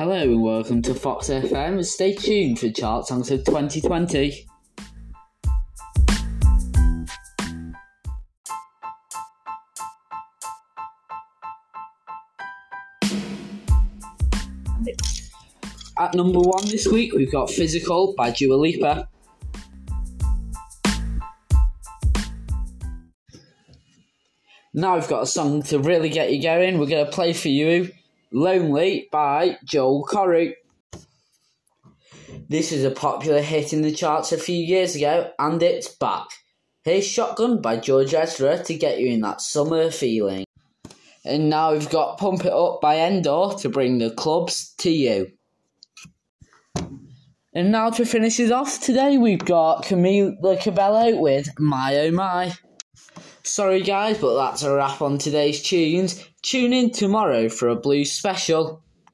Hello and welcome to Fox FM. Stay tuned for Chart Songs of 2020. At number 1 this week, we've got Physical by Dua Lipa. Now we've got a song to really get you going. We're going to play for you Lonely by Joel Corry. This was a popular hit in the charts a few years ago, and it's back. Here's Shotgun by George Ezra to get you in that summer feeling. And now we've got Pump It Up by Endor to bring the clubs to you. And now to finish it off today, we've got Camila Cabello with My Oh My. Sorry guys, but that's a wrap on today's tunes. Tune in tomorrow for a blues special.